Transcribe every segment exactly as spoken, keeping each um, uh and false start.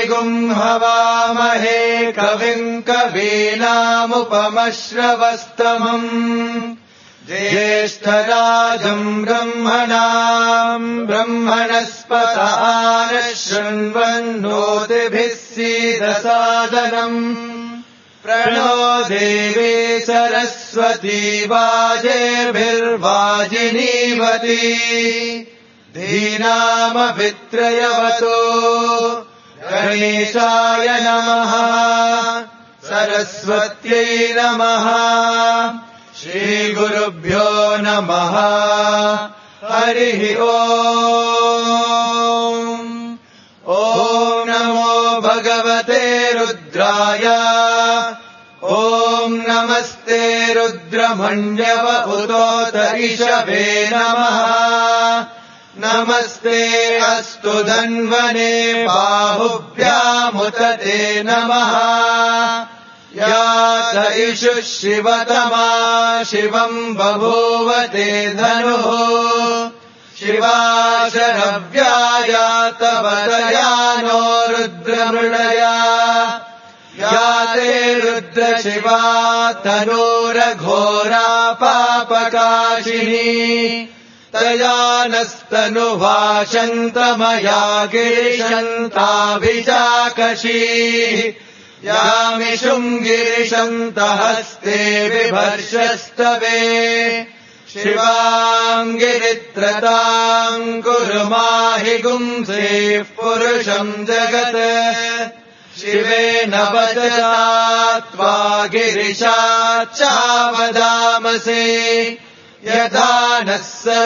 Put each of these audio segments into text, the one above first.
हवामहे कविम् कवीनामुपमश्रवस्तमम् ज्येष्ठराजम् ब्रह्मणाम् ब्रह्मणस्पत नः शृण्वन्नोतिभिः सीदसादनम् प्रणो देवी सरस्वती वाजेभिर्वाजिनीवती धीनामभित्रयवतो गणेशाय नमः सरस्वत्यै नमः श्रीगुरुभ्यो नमः हरिः ओम् ॐ नमो भगवते रुद्राय ॐ नमस्ते रुद्रमण्यव उतोत ऋषभे नमः नमस्ते अस्तु धन्वने बाहुभ्यामुत ते नमः या त इषुः शिवतमा शिवम् बभूव ते धनुः शिवा शरव्याया तव दयानो रुद्रमृडया या ते रुद्रशिवा तनूरघोरा पापकाशिनी तया नस्तनुभाषन्तमया गिरिशन्ताभिजाकशीः यामिषुम् गिरिशन्तहस्ते बिभर्षस्तवे शिवाम् गिरित्रताम् कुरु माहि गुंसेः पुरुषम् जगत् शिवेन वचसा त्वा गिरिशाच्चावदामसे यथा नः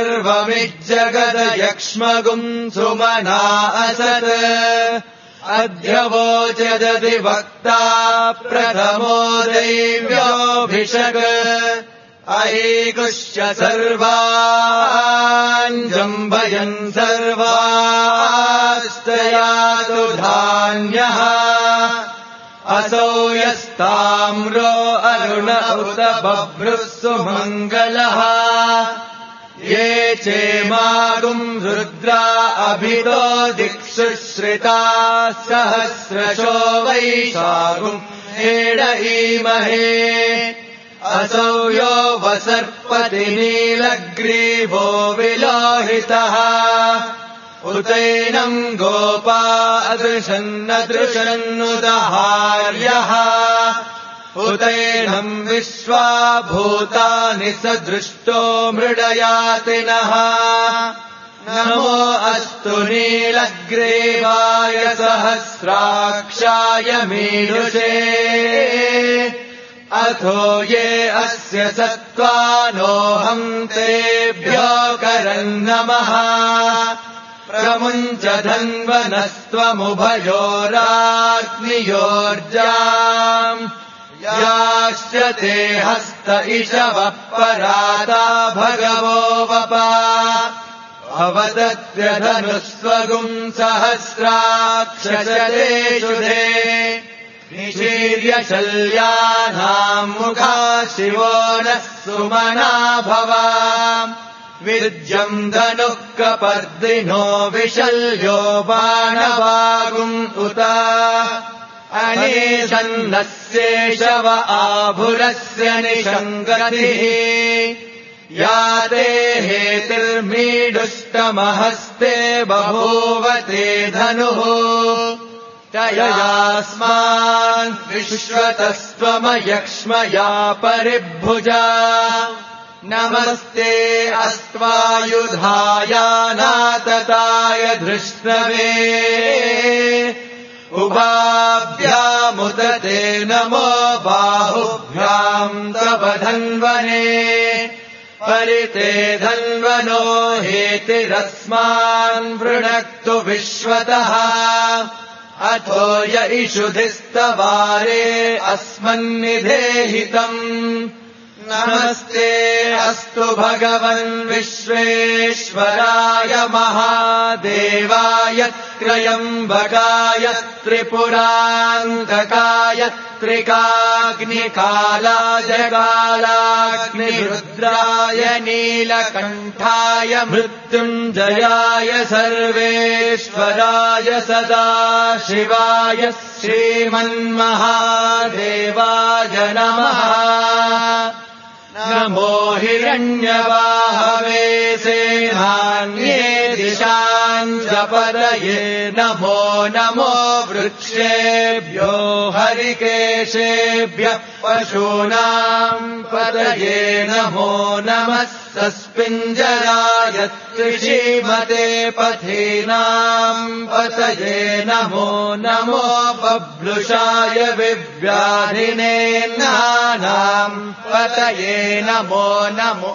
सर्वमिज्जगदयक्ष्मगुम् सुमना असत् अद्य वोचदति वक्ता प्रथमो दैव्योऽभिषक् अयीकुश्च सर्वान् जम्भयन् सर्वास्तयातु धान्यः असौ यस्ताम्रो अरुण उत बभ्रुः सुमङ्गलः ये चेमागुम् रुद्रा अभितो दिक्षु श्रिताः सहस्रशो वैशागुम् हेडईमहे असौ यो वसर्पति नीलग्रीवो विलोहितः उतैनम् गोपा अदृशन्नदृशन्नुदहार्यः उतैनम् विश्वा भूतानि सदृष्टो मृडयातिनः नमो अस्तु नीलग्रीवाय सहस्राक्षाय मीढुषे अथो ये अस्य सत्त्वानोऽहम् तेभ्यो करम् नमः प्रमुञ्च धन्वनस्त्वमुभयोराग्नियोर्जाम् याश्च ते हस्त इषवः पराता भगवो वपा भवदत्यधनुस्वगुम् सहस्राक्षशलेषु ते निशीर्यशल्यानाम् मुखा शिवो नः सुमना भवा विद्यम् धनुः कपर्दिनो विशल्यो बाणवागुम् उत अनेशन्नस्येषव आभुरस्य निषङ्गतिः या ते हेतिर्मीडुष्टमहस्ते बभूव ते धनुः तयास्मान् विश्वतस्त्वमयक्ष्मया परिभुजा नमस्ते अस्त्वायुधायानातताय धृष्णवे उभाभ्यामुत ते नमो बाहुभ्याम् तव धन्वने परिते धन्वनो हेतिरस्मान् वृणक्तु विश्वतः अथो य इषुधिस्तवारे अस्मन्निधेहितम् नमस्ते अस्तु भगवन् विश्वेश्वराय महादेवाय त्र्यम्बकाय त्रिपुरान्तकाय त्रिकाग्निकालाय कालाग्निरुद्राय नीलकण्ठाय मृत्युञ्जयाय सर्वेश्वराय सदाशिवाय श्रीमन्महादेवाय नमः। नमो हिरण्यवाहवे सेनान्ये दिशाञ्जपदये नमो नमो वृक्षेभ्यो हरिकेशेभ्यः पशूनाम् पदये नमो नमः सस्पिञ्जराय त्रिशीमते पथीनाम् पतये नमो नमो बभ्रुषाय विव्याधिने नानाम् पतये नमो नमो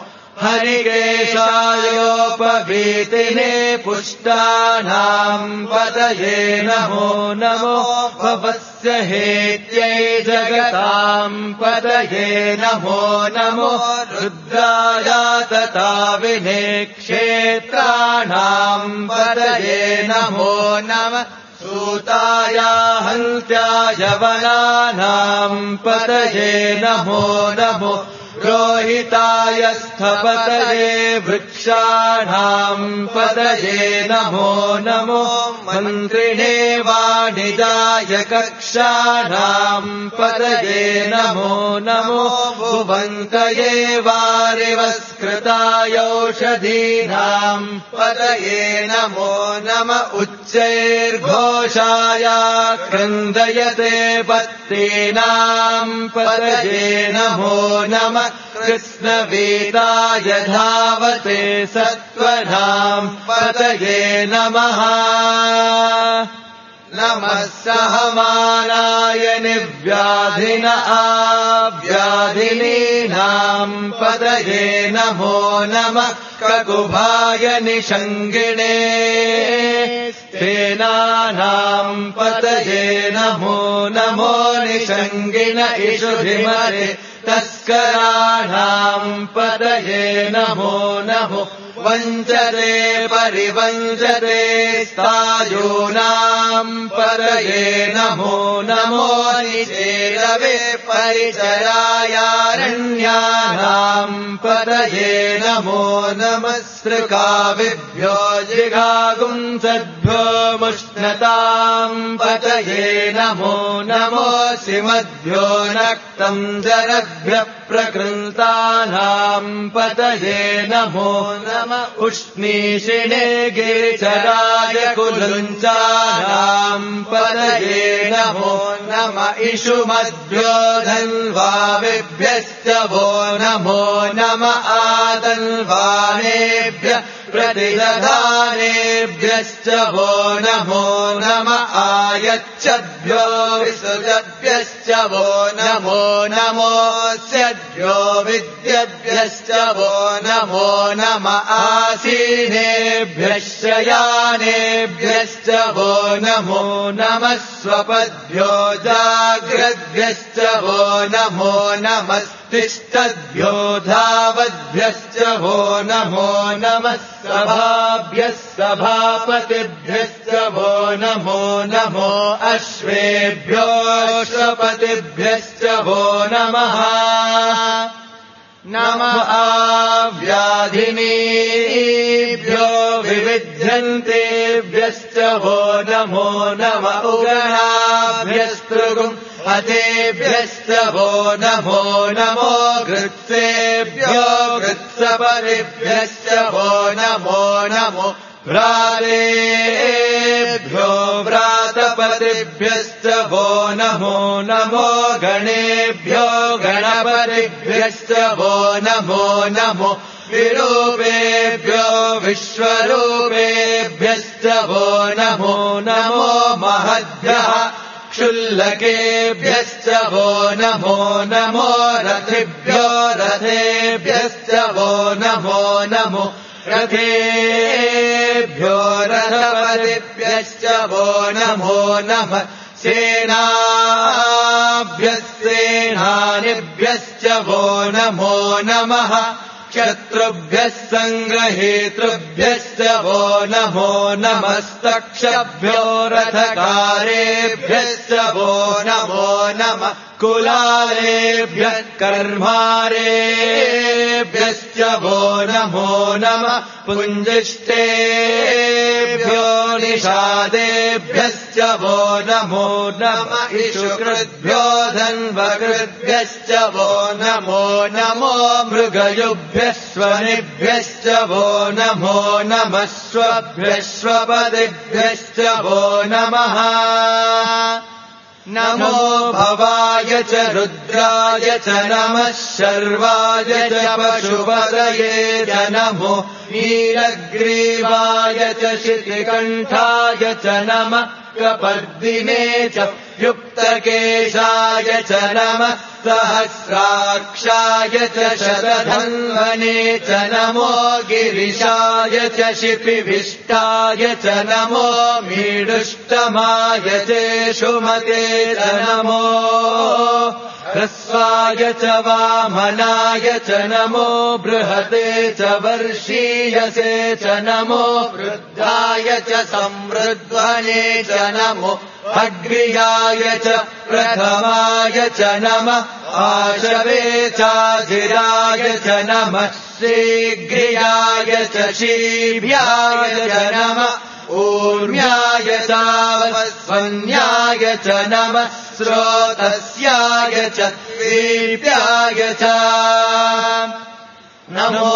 हरिकेशायोपवीतिने पुष्टानाम् पतये नमो नमो भवस्य हेत्यै जगताम् पतये नमो नमो रुद्राय तथा विने क्षेत्राणाम् पतये नमो नमः सूताय हन्त्याय वनानाम् पतये नमो नमो रोहिताय स्थपतये वृक्षाणाम् पतये नमो नमो मन्त्रिणे वाणिजाय कक्षाणाम् पतये नमो नमो भुवन्तये वारिवस्कृताय औषधीनाम् पतये नमो नम उच्चैर्घोषाय क्रन्दयते पत्नीनाम् पतये नमो नम कृष्णवेदाय धावते सत्त्वनाम् पतये नमः। नमः सहमानाय निव्याधिन आव्याधिनीनाम् पतये नमो नमः ककुभाय निषङ्गिणे सेनानाम् पतये नमो नमो निषङ्गिण इषुभिमरे तस्कराणाम् पतये नमो नमो वञ्चते परिवञ्चते स्थायूनाम् पतये नमो नमो निचेरवे परिचरायारण्यानाम् पतये नमो नमः सृकाविभ्यो जिघागुंसद्भ्यो मुष्णताम् पतये नमो नमो सिमद्भ्यो नक्तम् जरद्भ्यः प्रकृन्तानाम् पतये नमो नमः उष्णीषिणे गिरिचराय कुलुञ्चानाम् पतये नमो नम इषुमद्भ्यो धन्वाविभ्यश्च वो नमो नम आदन्वानेभ्यः प्रतिदधानेभ्यश्च वो नमो नम आयच्छद्भ्यो विसृजद्भ्यश्च वो नमो नमोऽस्यद्भ्यो विद्यभ्यश्च वो नमो नम आसीनेभ्यः शयानेभ्यश्च वो नमो नमः स्वपद्भ्यो जाग्रद्भ्यश्च वो नमो नमस्तिष्ठद्भ्यो धावद्भ्यश्च वो नमो नमः सभाभ्यः सभापतिभ्यश्च वो नमो नमो अश्वेभ्यो अश्वपतिभ्यश्च वो नमः नमः आव्याधिनीभ्यो विविध्यन्तेभ्यश्च वो नमो नम उगणाभ्यस्तृगुम् हतेभ्यश्च वो नमो नमो घृत्सेभ्यो घृत्सपरिभ्यश्च वो नमो नमो व्रातेभ्यो व्रातपतिभ्यश्च वो नमो नमो गणेभ्यो गणपतिभ्यश्च वो नमो नमो विरूपेभ्यो विश्वरूपेभ्यश्च वो नमो नमो महद्भ्यः क्षुल्लकेभ्यश्च वो नमो नमो रथिभ्यो रथेभ्यश्च वो नमो नमो रथेभ्यो रथपतिभ्यश्च वो नमो नमः सेनाभ्यो सेनानिभ्यश्च वो नमो नमः शत्रुभ्यः सङ्ग्रहेतृभ्यश्च वो नमो नमस्तक्षभ्यो रथकारेभ्यश्च वो नमो नमः कुलालेभ्यः कर्मारेभ्यश्च वो नमो नमः पुञ्जिष्टेभ्यो निषादेभ्यश्च वो नमो नमः इषुकृद्भ्यो धन्वकृद्भ्यश्च वो नमो नमो मृगयुभ्यश्वनिभ्यश्च वो नमो नमः स्वभ्यश्वपदिभ्यश्च वो नमः नमो भवाय च रुद्राय च नमः शर्वाय च पशुपतये च नमो नीलग्रीवाय च शितिकण्ठाय च नमः कपर्दिने च युक्तकेशाय च नमः सहस्राक्षाय च शतधन्वने च नमो गिरिशाय च शिपिविष्टाय च नमो मीडुष्टमाय चेषुमते च नमो ह्रस्वाय च वामनाय च नमो बृहते च वर्षीयसे च नमो वृद्धाय च समृद्ध्वने च नमो अग्र्याय च प्रथमाय च नमः आशवे चाजिराय च नमः शीघ्र्याय च शीभ्याय च नमः ऊर्म्याय चावस्वन्याय च नमः स्रोतस्याय च दीप्याय च नमो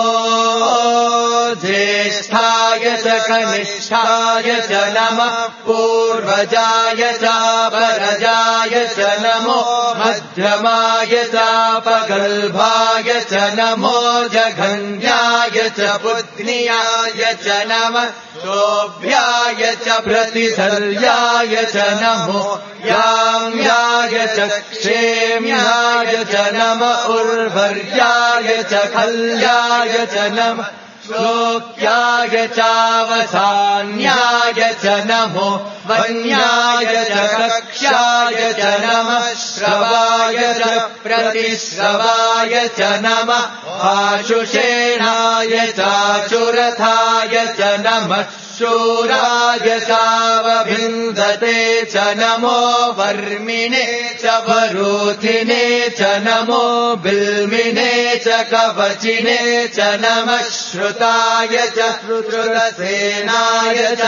ज्येष्ठाय च कनिष्ठाय च नमः पूर्वजाय चापरजाय च नमो मध्यमाय चापगल्भाय च नमो जघन्याय च पुत्न्याय च नमः शोभ्याय च प्रतिसर्याय च नमो याम्याय च क्षेम्याय च नमः उर्वर्याय च खल्याय च नमः श्लोक्याय चावसान्याय च नमो वन्याय च कक्ष्याय च नमः श्रवाय च प्रतिश्रवाय च नमः आशुषेणाय चाचुरथाय च नमः शूराय चावभिन्दते च नमो वर्मिणे च वरूथिने च नमो बिल्मिने च कवचिने च नमः श्रुताय च श्रुतसेनाय च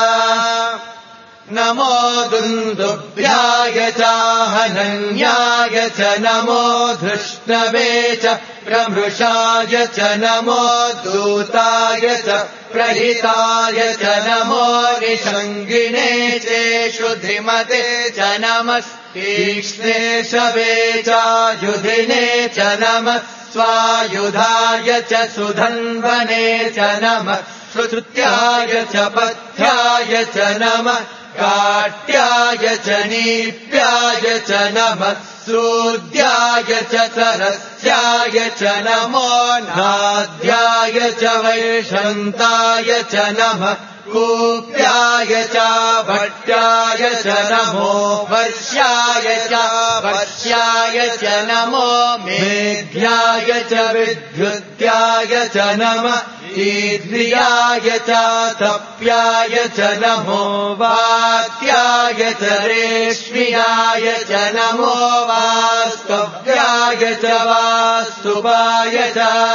नमो दुन्दुभ्याय चाहनन्याय च नमो धृष्णवे च प्रमृषाय च नमो दूताय च प्रहिताय च नमो निषङ्गिने चेषु धिमते च नमः तीक्ष्णे शवे चायुधिने च नमः स्वायुधाय च सुधन्वने च नमः श्रुत्याय च पथ्याय च नमः काट्याय च नीप्याय च नमः सूद्याय च सरस्याय च नमो नाद्याय च वैशन्ताय च नमः कूप्याय च भट्टाय च नमो वर्ष्याय च वर्ष्याय च नमो मेघ्याय च विद्युत्याय च नमः ईद्रियाय च तप्याय च नमो वात्याय च रेश्म्याय च नमो वास्तव्याय च वास्तुवाय च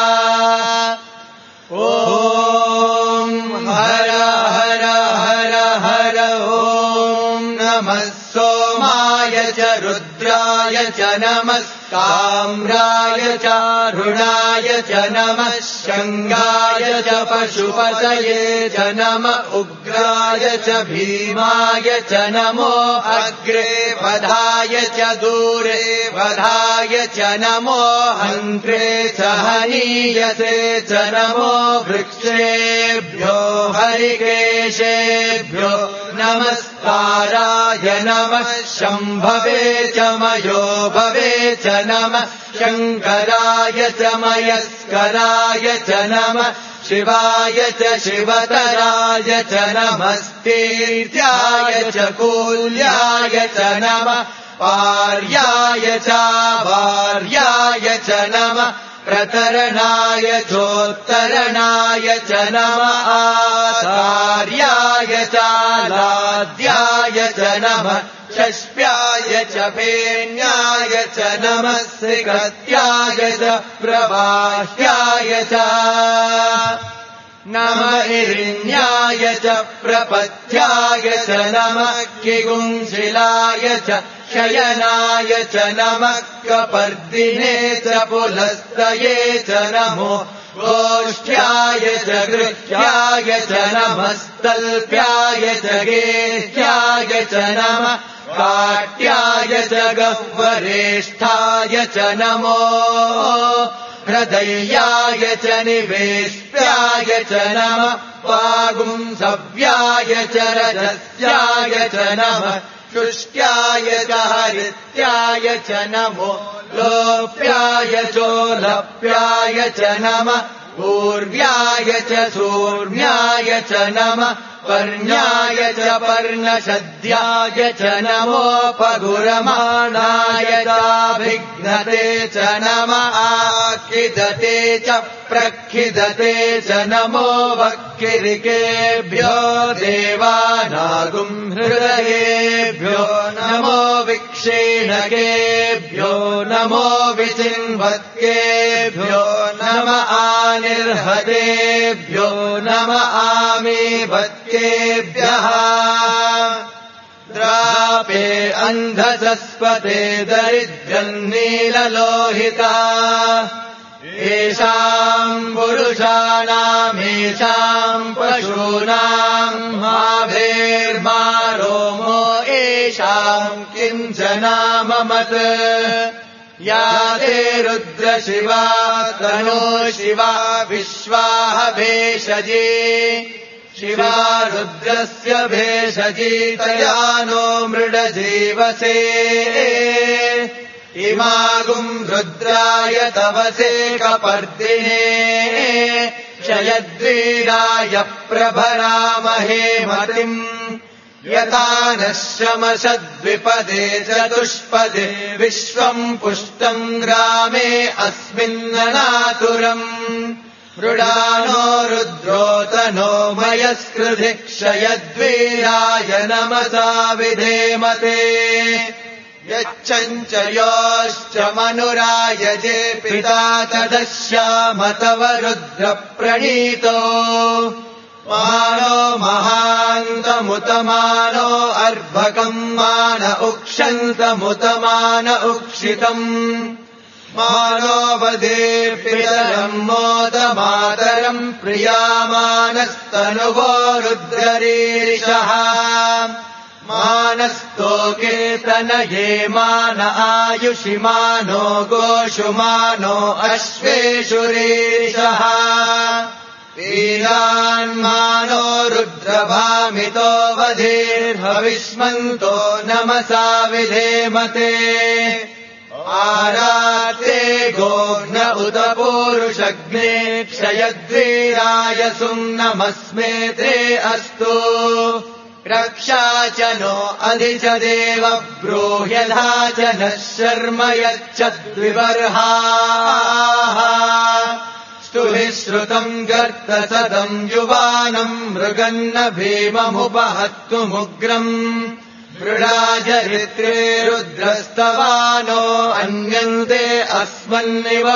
ॐ हर हर हर हर ॐ नमः सोमाय च रुद्राय च नमः ताम्राय चारुणाय च नमः शङ्गाय च पशुपतये च नमः उग्राय च भीमाय च नमो अग्रे वधाय च दूरे वधाय च नमो हन्त्रे च हनीयसे च नमो वृक्षेभ्यो हरिकेशेभ्यो नमस्काराय नमः शम्भवे च मयो भवे च नमः शङ्कराय च मयस्कराय च नमः शिवाय च शिवतराय च नमस्तीर्थ्याय च कूल्याय च नमः पार्याय चावार्याय च नमः प्रतरणाय चोत्तरणाय च नमः आचार्याय चालाद्याय च नमः षष्प्याय च फेन्याय च नमः श्रीकृत्याय च प्रवाह्याय च नमः हिरण्याय च प्रपथ्याय च नमः किगुंशिलाय च शयनाय च नमः कपर्दिने च पुलस्तये च नमो गोष्ठ्याय च गृह्याय च नमस्तल्प्याय च गेह्याय च नमः काट्याय च गह्वरेष्ठाय च नमो हृदयाय च निवेष्ट्याय च नमः वागुंसव्याय च रजस्याय च नमः शुष्क्याय च हरित्याय च नमो लोप्याय चोलप्याय च नमः पूर्व्याय च सूर्म्याय च नमः पर्ण्याय च पर्णशद्याय च नमोपगुरमाणाय चाभिघ्नते च नमः आखिदते च प्रखिदते च नमो वक्किरिकेभ्यो देवानागुम् हृदयेभ्यो नमो विक्षीणकेभ्यो नमो विचिन्वत्केभ्यो नम आनिर्हतेभ्यो नम आमीवत्केभ्यः द्रापे अन्धसस्पते दरिद्रन्नीललोहिता येषाम् पुरुषाणामेषाम् पशूनाम् माभेर्मा रोमो येषाम् किञ्चनाममत् या ते रुद्रशिवा तनो शिवा विश्वाह भेषजी शिवा रुद्रस्य भेषजी तया नो मृडजीवसे इमागुम् रुद्राय तवसे कपर्दिने क्षयद्वीराय प्रभरामहे मतिम् यथा नः शमशद्विपदे चतुष्पदे विश्वम् पुष्टम् ग्रामे अस्मिन्ननातुरम् मृडानो रुद्रोतनो मयस्कृधि क्षयद्वीराय नमसा विधेमते यच्छञ्च योश्च मनुरायजे पिता तदश्याम तव रुद्रप्रणीतो मानो महान्तमुतमानो अर्भकम् मान उक्षन्तमुतमान उक्षितम् मानो वदेर्पितरम् मोदमातरम् प्रियामानस्तनुवो रुद्ररीरिषः मानस्तोकेतनये मान आयुषि मानो गोषु मानो अश्वेषु रीरिषः वीरान्मानो रुद्रभामितो वधेर्हविष्मन्तो नमसा विधेमते आराते गोघ्न उत पूरुषग्ने क्षयद्वीराय सुम्नमस्मेते अस्तु रक्षा च नो अधि च देव ब्रूह्यधा च नः शर्म यच्छद्विबर्हाः स्तुभिः श्रुतम् गर्तसदम् युवानम् मृगन्न भीममुपहत्तुमुग्रम् मृडाजरित्रे रुद्रस्तवानो अन्यन्ते अस्मन्निव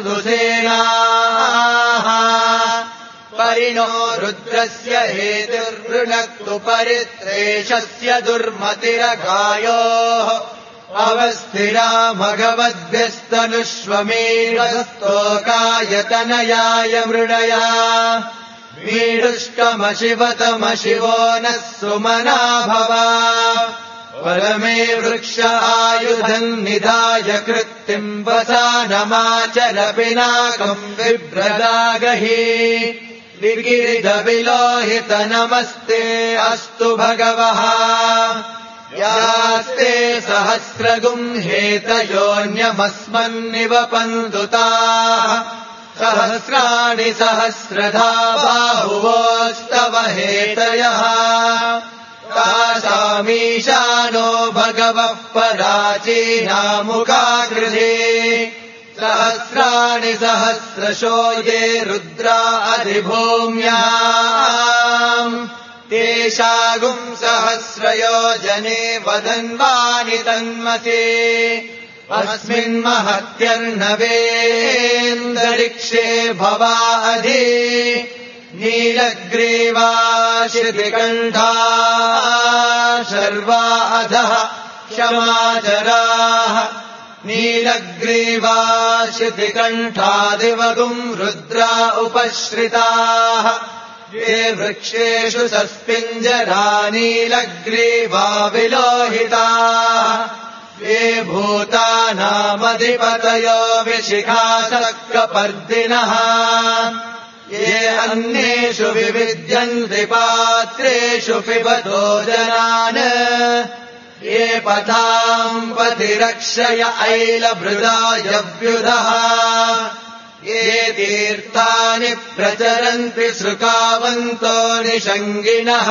बन्धुसेनाः परिणो रुद्रस्य हेतुर्वृणक्तु परित्रेषस्य दुर्मतिरगायोः अवस्थिरा भगवद्भ्यस्तनुष्वमीरस्तोकायतनयाय मृडया मीढुष्कमशिवतमशिवो नः सुमना भव परमे वृक्ष आयुधम् निधाय कृत्तिम् वसानमाचल पिनाकम् बिभ्रदागहि विगिरिधविलोहित नमस्ते अस्तु भगवः यास्ते सहस्रगुम् हेतयोऽन्यमस्मन्निव पन्दुताः सहस्राणि सहस्रधा बाहुवोस्तव हेतयः तासामीशानो भगवः तवः पराचीनामुखाकृधे सहस्राणि सहस्रशो ये रुद्रा अधिभूम्याम् तेषागुम् सहस्रयोजने वदन्वानि तन्मसे अस्मिन्महत्यर्णवेन्दरिक्षे भवा अधि नीलग्रीवा श्रुतिकण्ठा शर्वा अधः क्षमाचराः नीलग्रीवा श्रुतिकण्ठादिवगुम् रुद्रा उपश्रिताः ये वृक्षेषु सस्पिञ्जरा नीलग्रीवा विलोहिताः ये भूतानामधिपतयो विशिखाशक्कपर्दिनः ये अन्येषु विविद्यन्ति पात्रेषु पिबतो जनान् ये पथाम् पथिरक्षय ऐलभृदायव्युधः ये तीर्थानि प्रचरन्ति सृकावन्तो निषङ्गिणः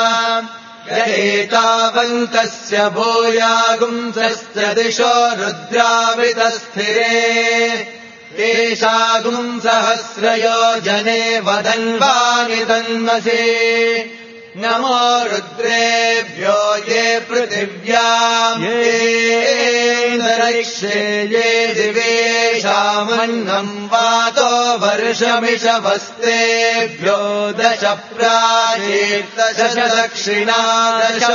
एतावन्तस्य भूयागुंसश्च दिशो रुद्रावितस्थिरे तेषागुम् सहस्रयोजने वदन्वानि तन्मसे नमो रुद्रेभ्यो ये पृथिव्याम् येऽन्तरिक्षे ये दिवेशामन्नम् वातो वर्षमिषवस्तेभ्यो दश प्राचीर्दश दक्षिणा दश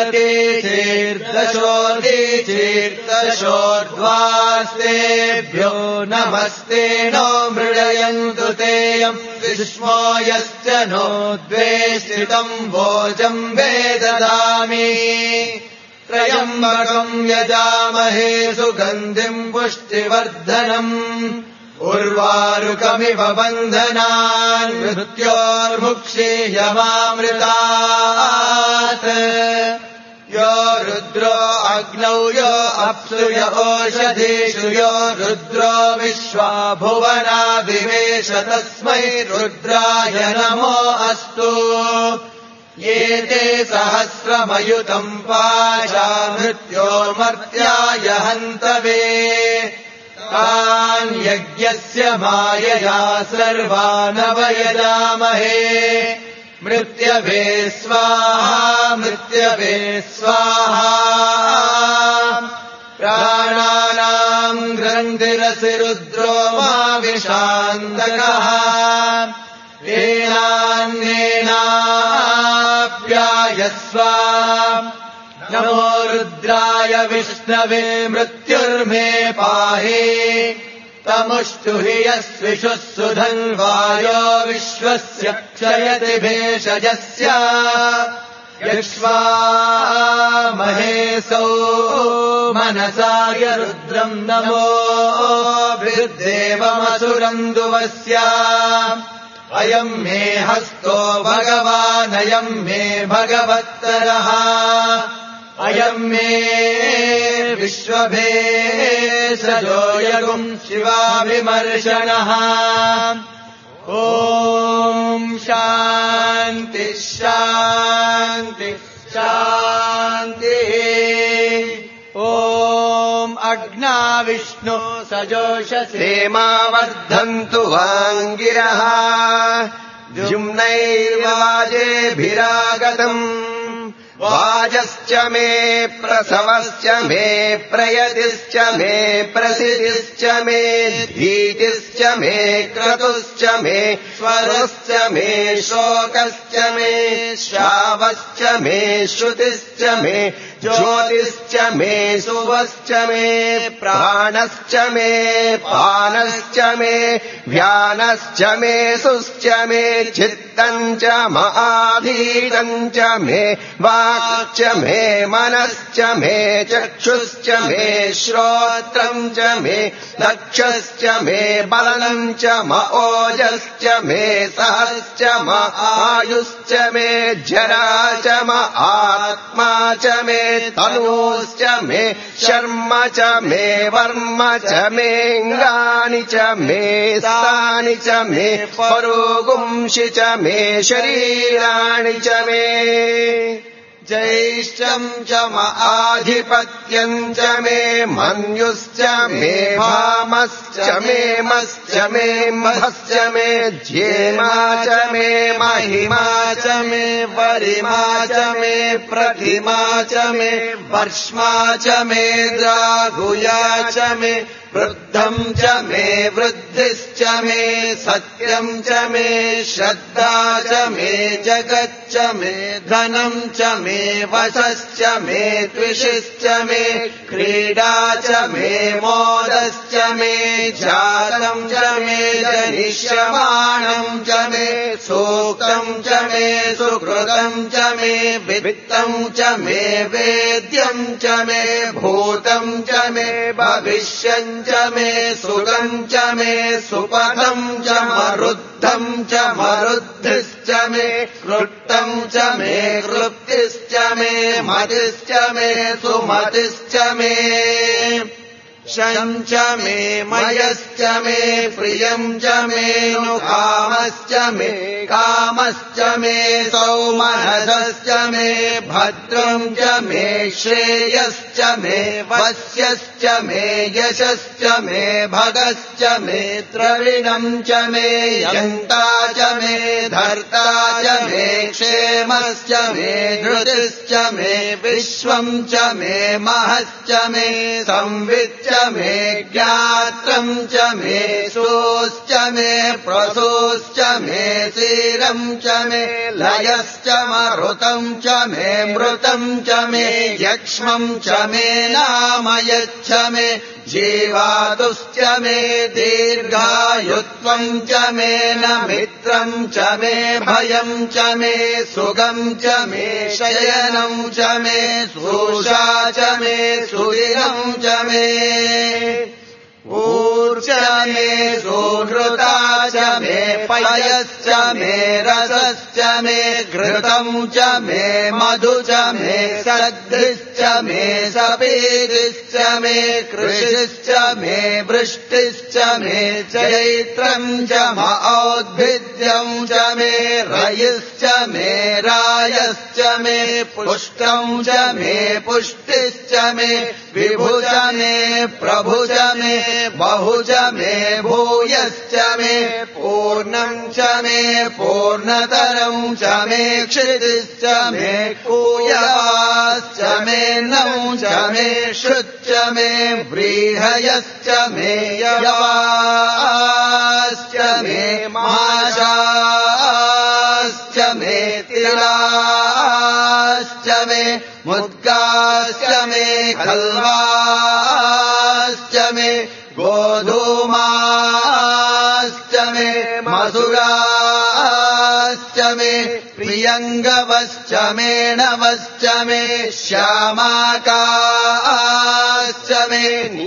प्रतीचीर्दशोदीचीर्दशोर्ध्वास्तेभ्यो नमस्ते नो मृडयन्तु तेऽयम् विष्मो यश्च नो द्वेष्टितम् भोजम् वेददामि त्रयम्बकम् यजामहे सुगन्धिम् पुष्टिवर्धनम् उर्वारुकमिव बन्धनान् मृत्योर्मुक्षीयमामृतात् यो रुद्रो अग्नौ यो अप्सु य ओषधीषु यो रुद्रो विश्वा भुवना विवेश तस्मै रुद्राय नमो अस्तु ये ते सहस्रमयुतम् पाशा मृत्योर्मर्त्याय हन्तवे तान् यज्ञस्य मायया सर्वानवयजामहे मृत्यवे स्वाहा मृत्यवे स्वाहा प्राणानाम् ग्रन्थिरसि रुद्रो मा विशान्तकः येनान्येनाप्यायस्व नमो रुद्राय विष्णवे मृत्युर्मे पाहि तमुष्टु हि यस्विषुः सुधन्वायो विश्वस्य क्षयति भेषजस्य यक्ष्वामहेसौ मनसाय रुद्रम् नमोभिर्देवमसुरम् दुवस्य अयम् मे हस्तो भगवानयम् मे भगवत्तरः अयम् मे विश्वभेषजो यगुम् शिवाभिमर्शनः ॐ शान्ति शान्ति शान्तिः ॐ अग्ना विष्णु सजोषसे क्षेमावर्धन्तु वाङ्गिरः जुम्नैर्वाजेभिरागतम् वाजश्च मे प्रसवश्च मे प्रयतिश्च मे प्रसिद्धिश्च मे धीतिश्च मे क्रतुश्च मे स्वरश्च मे शोकश्च मे श्रावश्च मे श्रुतिश्च मे ज्योतिश्च मे सुवश्च मे प्राणश्च मे पानश्च मे व्यानश्च मे सुश्च मे चित्तम् च महाधीरम् च मे वाक्च मे मनश्च मे चक्षुश्च मे श्रोत्रम् च मे लक्षश्च मे बलम् च म ओजश्च मे सहश्च म आयुश्च मे जरा च म आत्मा च मे तनूश्च मे शर्म च मे वर्म च मेऽङ्गानि च मे स्थानि च मे परोगुंषि च मे शरीराणि च मे जैश्चम् च म आधिपत्यम् च मे मन्युश्च मे भामश्च मे मश्च मे मभश्च मे ज्येमा च मे महिमा च मे वरिमा च मे प्रतिमा च मे वर्ष्मा च मे द्रागुया च मे वृद्धम् च मे वृद्धिश्च मे सत्यम् च मे श्रद्धा च मे जगच्च मे धनम् च मे वशश्च मे द्विषिश्च मे क्रीडा च मे मोदश्च मे जातम् च मे जनिष्यमाणम् च मे सूक्तम् च मे सुकृतम् च मे वित्तम् च मे वेद्यम् च मे भूतम् च मे भविष्यम् च मे सुगम् च मे सुपथम् च मरुद्धम् च मरुद्धिश्च मे क्लृप्तम् च मे क्लृप्तिश्च मे मतिश्च मे सुमतिश्च मे शम् च मे मयश्च मे प्रियम् च मे नुकामश्च मे कामश्च मे सौमनसश्च मे भद्रम् च मे श्रेयश्च मे वश्यश्च मे यशश्च मे भगश्च मे द्रविणम् च मे यन्ता च मे धर्ता च मे क्षेमश्च मे धृतिश्च मे विश्वम् च मे महश्च मे संविच्च मे ज्ञात्रम् च मे सोश्च मे प्रसोश्च मे सीरम् च मे लयश्च मरुतम् च मे मृतम् च मे यक्ष्मम् च मे नामयच्च मे जीवातुश्च मे दीर्घायुत्वम् च मे न मित्रम् च मे भयम् च मे सुगम् च मे शयनम् च मे सुषा च मे सुदिनम् च मे ऊर्च मे सुहृता च मे पयश्च मे रसश्च मे घृतम् च मे मधु च मे सद्भिश्च मे सपीतिश्च मे कृषिश्च मे वृष्टिश्च मे चैत्रम् च म औद्भिद्यम् च मे रयिश्च मे रायश्च मे पुष्टम् च मे पुष्टिश्च मे विभु च मे प्रभु च मे बहु च मे भूयश्च मे पूर्णम् च मे पूर्णतरम् च मे क्षितिश्च मे कूयवाश्च मे नौ च मे श्रुच्च मे व्रीहयश्च मे यवाश्च मे माशाश्च मे तिलाश्च मे मुद्गाश्च मे खल्वाश्च मे गोधूमाश्च मे मसुराश्च मे प्रियङ्गवश्च मे नवश्च मे श्यामाकाश्च मे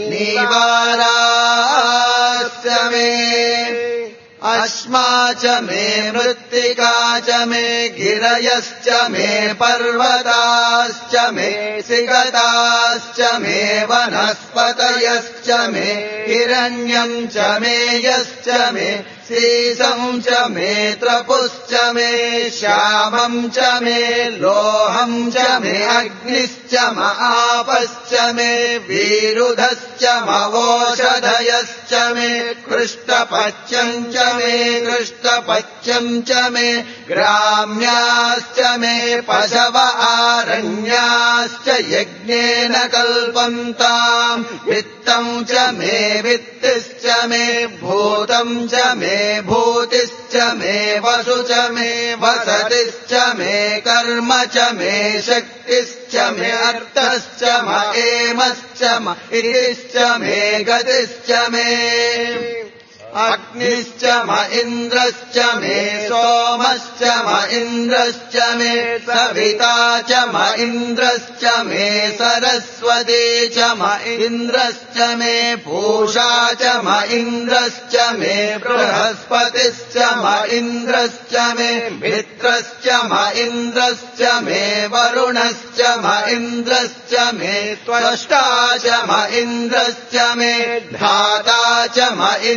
नीवाराश्च मे अश्मा च मे मृत्तिका च मे गिरयश्च मे पर्वताश्च मे सिगताश्च मे वनस्पतयश्च मे हिरण्यम् च मे यश्च मे सीसम् च मे त्रपुश्च मे श्यामम् च मे लोहम् च मे अग्निश्च म आपश्च मे वीरुधश्च मवोषधयश्च मे कृष्टपच्यम् च मे कृष्टपच्यम् च मे ग्राम्याश्च मे पशव आरण्याश्च यज्ञेन कल्पन्ताम् वित्तम् च मे वित्तिश्च मे भूतम् च मे भूतिश्च मे वसु च मे वसतिश्च मे कर्म च मे शक्तिश्च मे अर्थश्च म एमश्च म इतिश्च मे गतिश्च मे अग्निश्च म इन्द्रश्च मे सोमश्च म इन्द्रश्च मे सविता च म इन्द्रश्च मे सरस्वती च म इन्द्रश्च मे पूषा च म इन्द्रश्च मे बृहस्पतिश्च म इन्द्रश्च मे मित्रश्च म इन्द्रश्च मे वरुणश्च म इन्द्रश्च मे त्वष्टा च म इन्द्रश्च मे धाता च म इन्द्रश्च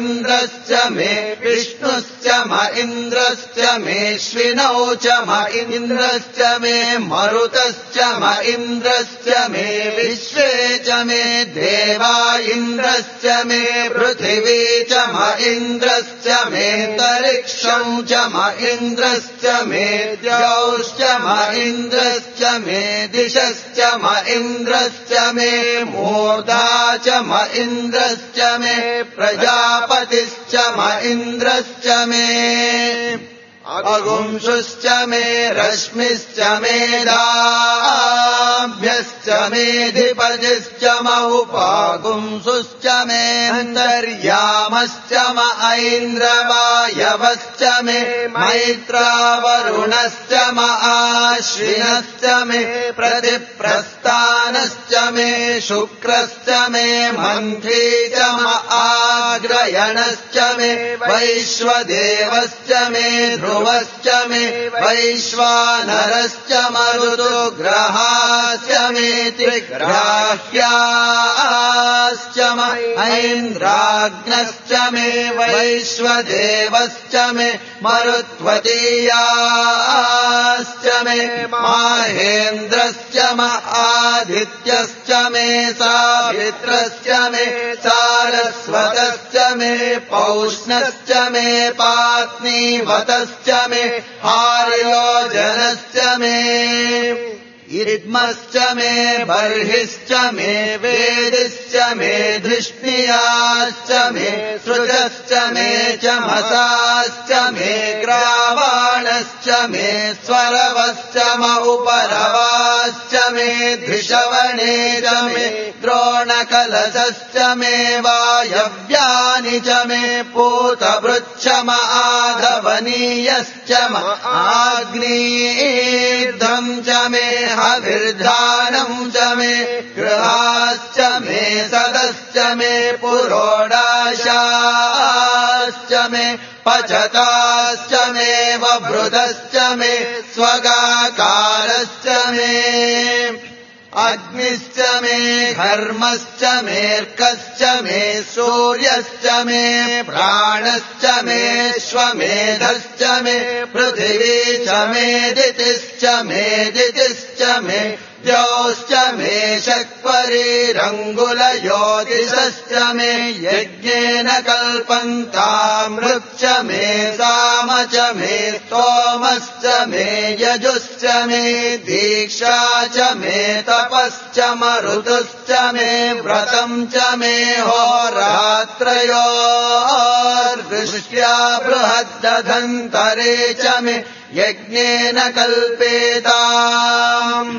इन्द्रश्च मे विष्णुश्च म इन्द्रश्च मेऽश्विनौ च म इन्द्रश्च मे मरुतश्च म इन्द्रश्च मे विश्वे च मे देवा इन्द्रश्च मे पृथिवी च म इन्द्रश्च मे तरिक्षं च म इन्द्रश्च मे द्यौश्च म इन्द्रश्च मे दिशश्च म इन्द्रश्च मे मूर्धा च म इन्द्रश्च मे प्रजापतिश्च म इन्द्रश्च मे अगुंसुश्च मे रश्मिश्च मेधाभ्यश्च मेधिपतिश्च म उपागुंसुश्च मे अन्तर्यामश्च म ऐन्द्रवायवश्च मे मैत्रावरुणश्च म आश्विनश्च मे प्रतिप्रस्थानश्च मे शुक्रश्च मे मन्त्री च म आग्रयणश्च मे वैश्वदेवश्च मे ध्रुवश्च मे वैश्वानरश्च मरुतुग्रहाश्च मे त्रिग्राह्याश्च म ऐन्द्राग्नश्च मे वैश्वदेवश्च मे मरुत्वतीयाश्च मे माहेन्द्रश्च म आदित्यश्च मे सावित्रश्च मे सारस्वतश्च मे पौष्णश्च मे पात्नीवतश्च मे आर्योजनश्च मे इद्मश्च मे बर्हिश्च मे वेदिश्च मे धृष्णियाश्च मे सृजश्च मे चमसाश्च मे ग्रावाणश्च मे स्वरवश्च म उपरवाश्च मे धिषवणे च मे द्रोणकलशश्च मे वायव्यानि च मे पूतभृच्छ म आधवनीयश्च म आग्नेयम् च मे हविर्धानम् च मे गृहाश्च मे सदश्च मे पुरोडाशाश्च मे पचताश्च मे वभृतश्च मे स्वगाकारश्च मे अग्निश्च मे घर्मश्च मेऽर्कश्च मे सूर्यश्च मे प्राणश्च मे श्वमेधश्च मे पृथिवी च मे दितिश्च मे दितिश्च मे द्यौश्च मे शक्वरीरङ्गुलयोतिषश्च मे यज्ञेन कल्पन्तामृच्च मे साम च मे स्तोमश्च मे यजुश्च मे दीक्षा च मे तपश्च मरुतश्च मे व्रतम् च मे होरात्रयोर्वृष्ट्या बृहद्दधन्तरे च मे यज्ञेन कल्पेताम्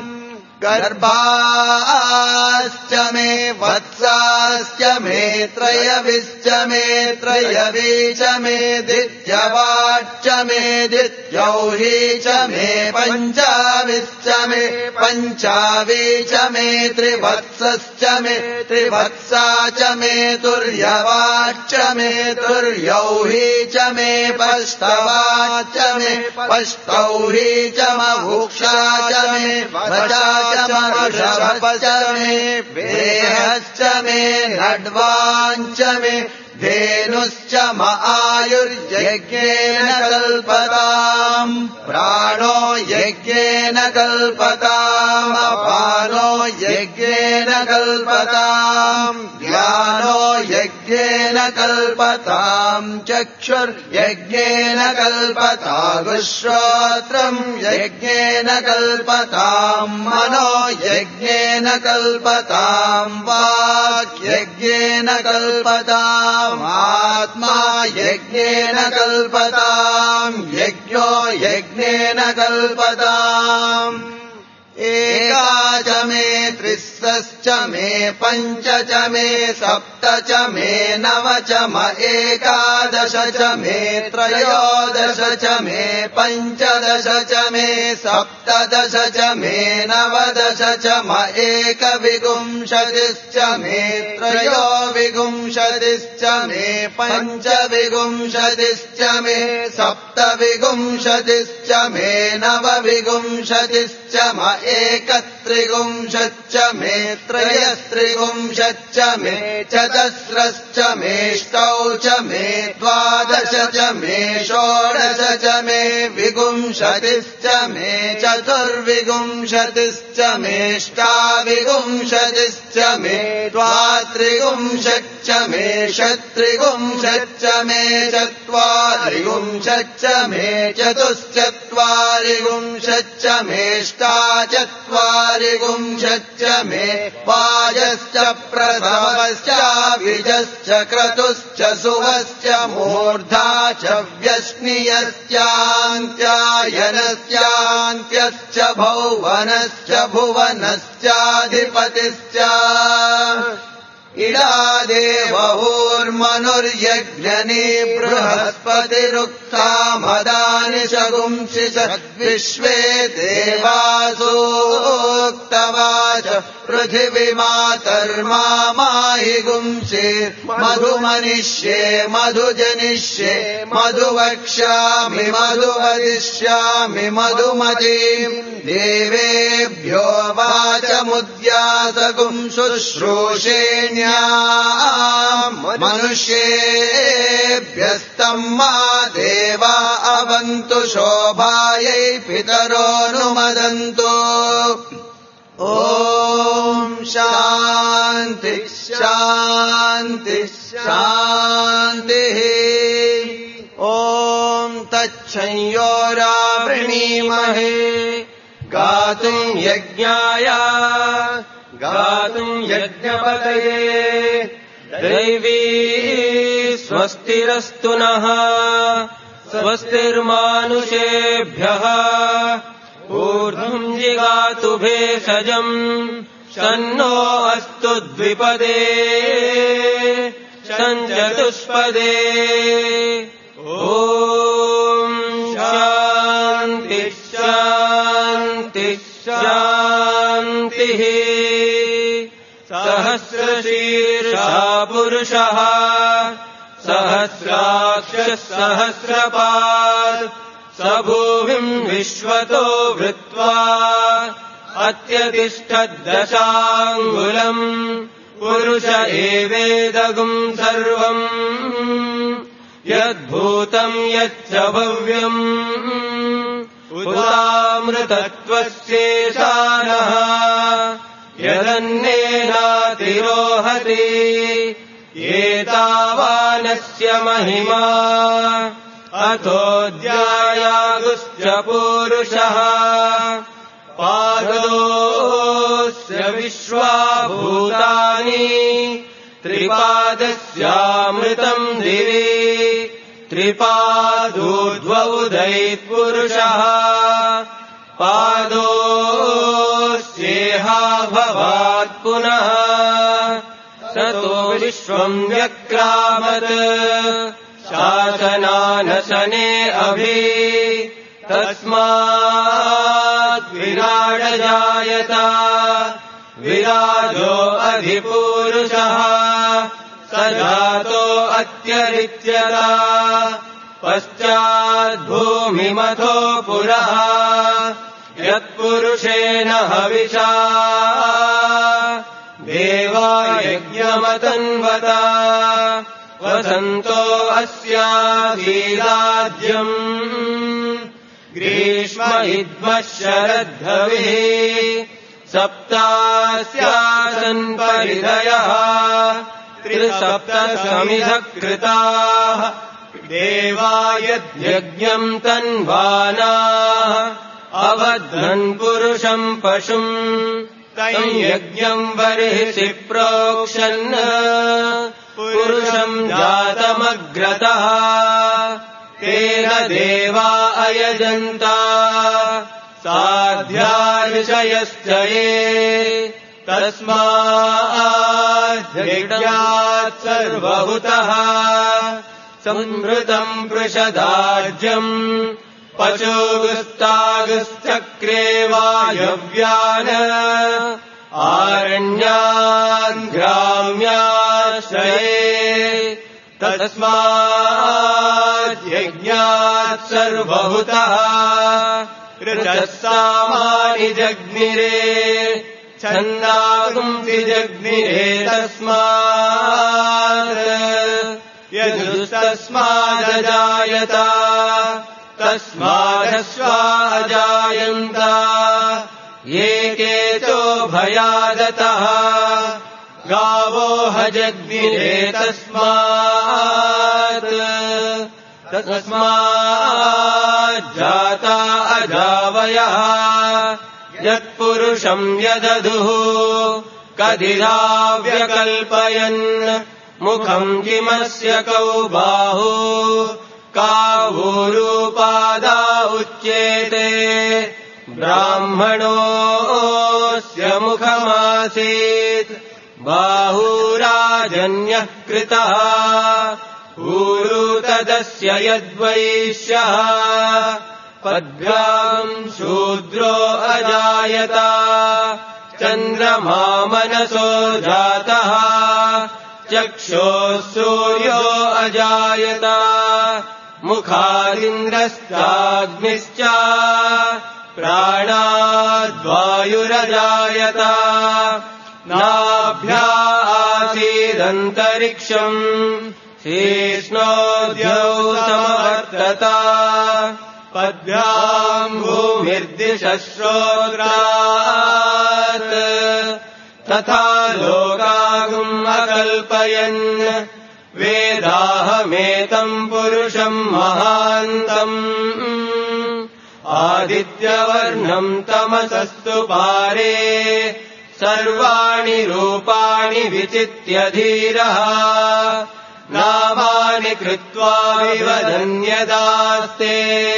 गर्भाश्च मे वत्साश्च मे त्रयविश्च मे त्रयवी च मे दित्यवाच्च मे दित्यौही च मे पञ्चाविश्च मे पञ्चावी च मे त्रिवत्सश्च मे त्रिवत्सा च मे तुर्यवाच्च मे तुर्यौही च मे पष्टवाच्च मे पष्टौही च मभुक्षा च मे वचा च मषवश्च मे वेहश्च मे नड्वाञ्च मे धेनुश्च म आयुर्यज्ञेन कल्पताम् प्राणो यज्ञेन कल्पताम् अपानो यज्ञेन कल्पताम् ज्ञानो यज्ञेन कल्पताम् चक्षुर्यज्ञेन कल्पतागुश्रोत्रम् यज्ञेन कल्पताम् मनो यज्ञेन कल्पताम् वाक् यज्ञेन कल्पताम् आत्मा यज्ञेन कल्पताम् यज्ञो यज्ञेन कल्पताम् एका च मे त्रिस्रश्च मे पञ्च च मे सप्त च मे नव च म एकादश च मे त्रयोदश च मे पञ्चदश च मे सप्तदश च मे नवदश च म एकविंशतिश्च मे त्रयोविंशतिश्च मे पञ्चविंशतिश्च मे सप्तविंशतिश्च मे नवविंशतिश्च म एकत्र द्वात्रिगुंशच्च मे त्रयस्त्रिगुंशच्च मे चतस्रश्च मेष्टौ च मे द्वादश च मे षोडश च मे विगुंशतिश्च मे चतुर्विगुंशतिश्च मेष्टाविगुंशतिश्च मे द्वात्रिगुंशच्च मे षट्त्रिगुंशच्च मे चत्वारिगुंशच्च मे चतुश्चत्वारिगुंशच्च मेष्टाचत्वारिगुंशच्च मे वाजश्च प्रथमश्च विजश्च क्रतुश्च सुवश्च मूर्धा च व्यश्नियश्चान्त्यायनस्यान्त्यश्च भौवनश्च भुवनश्चाधिपतिश्च इडादेवहोर्मनुर्यज्ञनी बृहस्पतिरुक्ता मदानि शगुंसि विश्वे देवासोक्तवाच पृथिवीमातर्मामाहि गुंसि मधुमनिष्ये मधुजनिष्ये मधुवक्ष्यामि मधुवदिष्यामि मधुमतीम् देवेभ्यो वाचमुद्यासगुं शुश्रूषेण्या मनुष्येभ्यस्तम् मा देवा अवन्तु शोभायै पितरोऽनुमदन्तु ॐ शान्ति शान्ति शान्तिः ॐ तच्छंयोरावृणीमहे गातुम् यज्ञाय गातुम् यज्ञपतये दैवी स्वस्तिरस्तु नः स्वस्तिर्मानुषेभ्यः ऊर्ध्वम् जिगातु भेषजम् शन्नो अस्तु द्विपदे शञ्चतुष्पदे ॐ शान्ति शान्ति शान्तिः सहस्रशीर्षा पुरुषः सहस्राक्षः सहस्रपात् स भूमिम् विश्वतो वृत्वा अत्यतिष्ठद्दशाङ्गुलम् पुरुष एवेदगुम् सर्वम् यद्भूतम् यच्च भव्यम् उदामृतत्वस्येषानः यदन्नेनातिरोहति एतावानस्य महिमा अथोऽध्यायागुश्च पूरुषः पादोऽस्य विश्वाभूतानि त्रिपादस्यामृतम् दिवि त्रिपादोर्ध्वौदैत्पुरुषः पादोऽस्येहा भवात् पुनः ततो विश्वम् व्यक्रामत् शासनानशने अभि तस्मात् विराडजायत विराजो अधिपूरुषः स जातो अत्यरिच्यत पश्चाद्भूमिमथो पुरः यत्पुरुषेण हविषा देवा यज्ञमतन्वत वसन्तो अस्याधीराज्यम् ग्रीष्म इद्मः शरद्धविः सप्तास्यासन् परिधयः त्रिसप्तसमिधः कृताः देवा यद्यज्ञम् तन्वानाः अवध्नन् पुरुषम् पशुम् तम् यज्ञम् बर्हिषि प्रोक्षन् पुरुषम् जातमग्रतः तेन देवा अयजन्त साध्याऋषयश्च ये तस्माज्जज्ञात् सर्वभूतः संवृतम् पृषदार्जम् पशुगुस्तागुश्चक्रे वायव्यान् आरण्यान् ग्राम्याश्रये तस्माज्जज्ञात् सर्वभूतः ऋचः सामानि जग्निरे छन्दागुंसि जग्निरे तस्मात् यजुस्तस्मादजायत तस्मादश्वा अजायन्त ये केचोभयादतः गावो हजग्निरे तस्मात् तस्माज्जाता अजावयः यत्पुरुषम् यदधुः कदिराव्यकल्पयन् मुखम् किमस्य कौ बाहु कावूरूपादा उच्येते ब्राह्मणोऽस्य मुखमासीत् बाहुराजन्यः कृतः ऊरू तदस्य यद्वैश्यः पद्भ्याम् शूद्रो अजायत चन्द्रमा मनसो जातः चक्षोः सूर्यो अजायत मुखादिन्द्रश्चाग्निश्च प्राणाद्वायुरजायत नाभ्या आसीदन्तरिक्षम् शीर्ष्णोऽद्यौ समवर्तत पद्भ्याम् भूमिर्दिशश्रोत्रात् तथा लोकागुम् अकल्पयन् वेदाहमेतम् पुरुषम् महान्तम् आदित्यवर्णम् तमसस्तु पारे सर्वाणि रूपाणि विचित्य धीरः नामानि कृत्वा विवदन्यदास्ते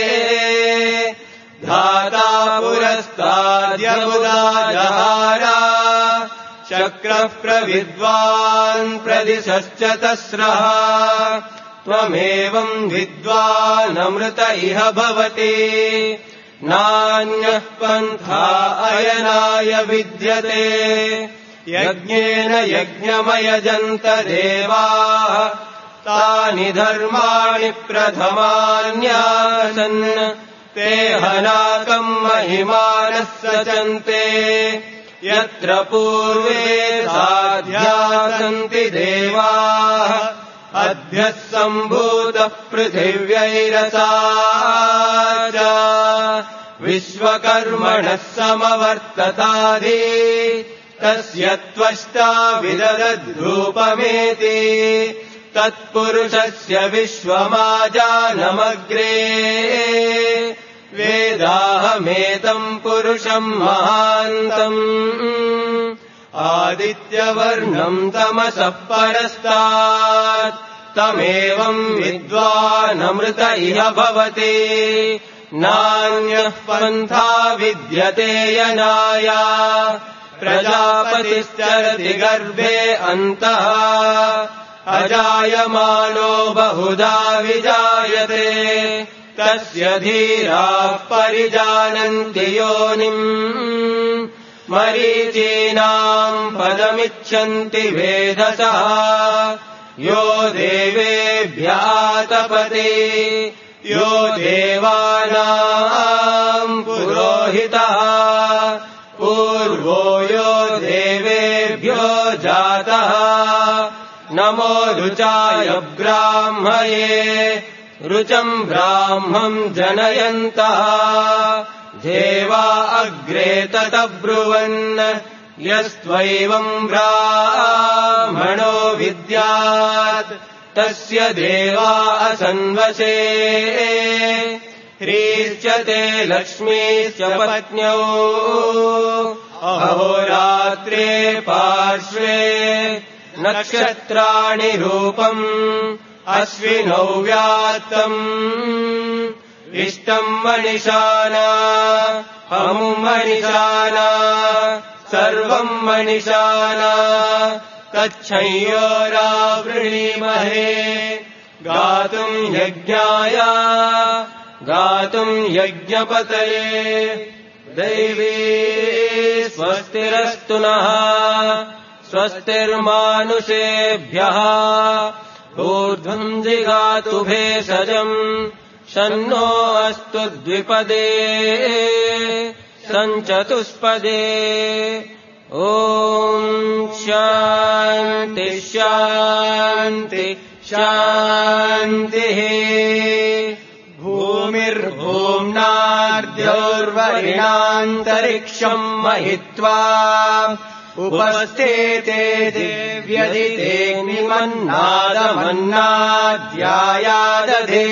धाता पुरस्ताद्यमुदा जहार चक्रः प्रविद्वान् प्रदिशश्च तस्रः त्वमेवम् विद्वानमृत इह भवति नान्यः पन्था अयनाय विद्यते यज्ञेन यज्ञमयजन्त देवाः तानि धर्माणि प्रथमान्यासन् ते हनाकम् महिमानः सचन्ते यत्र पूर्वे साध्या सन्ति देवाः अद्यः सम्भूतः पृथिव्यैरसा च विश्वकर्मणः समवर्ततादि तस्य त्वष्टा विदधद्रूपमेति तत्पुरुषस्य विश्वमाजानमग्रे वेदाहमेतम् पुरुषम् महान्तम् आदित्यवर्णम् तमसः परस्तात् तमेवम् विद्वानमृत इह भवति नान्यः पन्था विद्यते यनाय प्रजापतिश्चरति गर्भे अन्तः अजायमानो बहुधा विजायते तस्य धीराः परिजानन्ति योनिम् मरीचीनाम् पदमिच्छन्ति वेधसः यो देवेभ्यः तपति यो देवानाम् पुरोहितः पूर्वो यो देवेभ्यो जातः नमो रुचाय ब्राह्मये रुचम् ब्राह्मम् जनयन्तः देवा अग्रे ततब्रुवन् यस्त्वैवम् ब्राह्मणो विद्यात् तस्य देवा असन्वशे ह्रीश्च ते लक्ष्मीश्च पत्न्यौ अहोरात्रे पार्श्वे नक्षत्राणि रूपम् अश्विनौ व्यात्तम् इष्टम् मणिषाना हमुम् मणिषाना सर्वम् मणिषाना तच्छंयोरावृणीमहे गातुम् यज्ञाय गातुम् यज्ञपतये दैवी स्वस्तिरस्तु नः स्वस्तिर्मानुषेभ्यः ऊर्ध्वम् जिगातु भेषजम् शन्नो अस्तु द्विपदे सञ्चतुष्पदे ॐ शान्ति शान्ति शान्तिः भूमिर्भूम्नाद्योर्वरिणान्तरिक्षम् महित्वा उपस्थेते देव्यदितेऽग्निमन्नादमन्नाद्यायादधे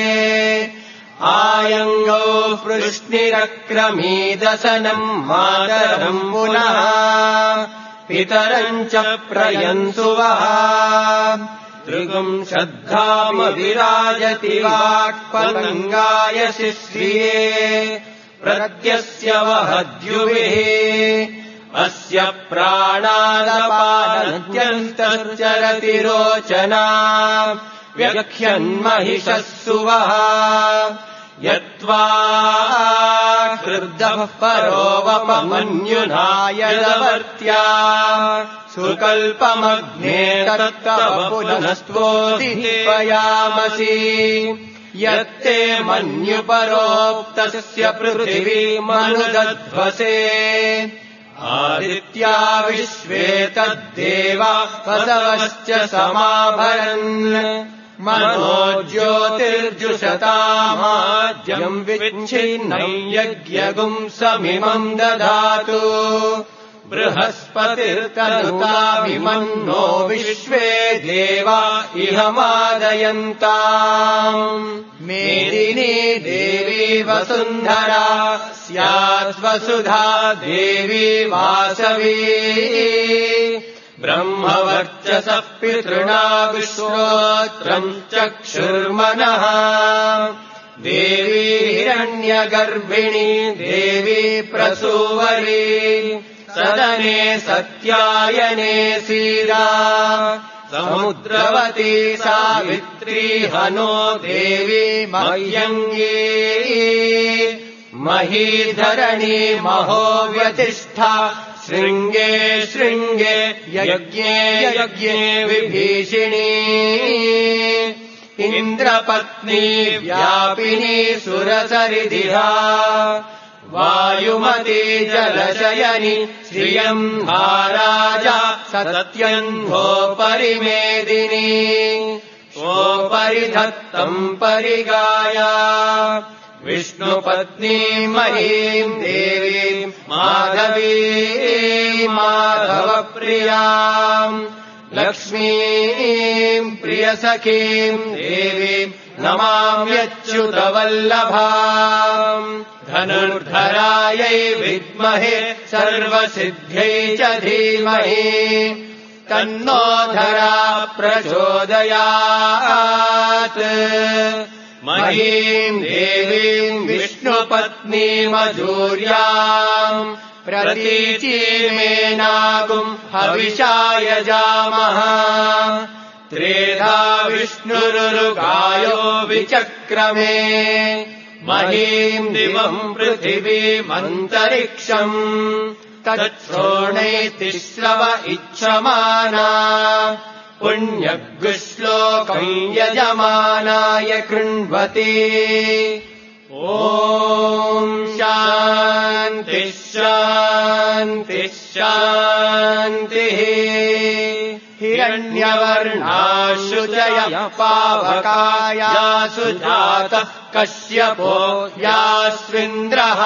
आयङ्गौ पृश्निरक्रमीदसनम् मातरम् पुनः पितरम् च प्रयन्सुवः त्रिगुम् श्रद्धामविराजति वाक्पतङ्गायसि श्रिये प्रत्यस्य वहद्युभिः अस्य प्राणादपानत्यन्तश्चरति रोचना व्यख्यन्महिषः सुवः यत्त्वा क्रुद्धः परोवपमन्युनायदवर्त्या सुकल्पमग्ने तत्तव पुनस्त्वोदिह्वयामसि यत्ते मन्युपरोक्तस्य पृथिवीमनुदध्वसे आदित्या विश्वे तद्देवा वसवश्च समाभरन् मनो ज्योतिर्जुषतामाद्यम् विच्छिन्नम् यज्ञगुम् समिमम् दधातु बृहस्पतिर्तनुतामिमन्नो विश्वे देवा इह मादयन्ताम् मेदिनी देवी वसुन्धरा स्याद्वसुधा देवी वासवी ब्रह्मवर्चसः पितृणा विश्वोत्रम् चक्षुर्मनः देवी हिरण्यगर्भिणी देवी प्रसूवरी सदने सत्यायने सीरा समुद्रवती सावित्री हनो देवी मह्यङ्गी महीधरणी महोव्यतिष्ठा शृङ्गे शृङ्गे यज्ञे यज्ञे विभीषिणी इन्द्रपत्नी व्यापिनी सुरसरिधिहा वायुमती जलशयनि श्रियम् महाराजा सत्यन्वोपरि मेदिनी स्वोपरि धत्तम् परिगाया विष्णुपत्नी महीम् देवीम् माधवी माधवप्रियाम् लक्ष्मीम् प्रियसखीम् देवीम् नमाम्यच्युतवल्लभाम् धनुर्धरायै विद्महे सर्वसिद्ध्यै च धीमहि तन्नो धरा प्रचोदयात् महीम् देवीम् विष्णुपत्नीमजूर्याम् प्रतीचीमेनागुम् हविषाय जामः त्रेधा विष्णुरुगायो विचक्रमे महीम् दिवम् पृथिवीमन्तरिक्षम् तच्छ्रोणैतिश्रव इच्छमाना पुण्यगुश्लोकम् यजमानाय कृण्वति ॐ शान्ति शान्ति शान्तिः हिरण्यवर्णाशुचय पावकायासु जातः कश्यपो यास्विन्द्रः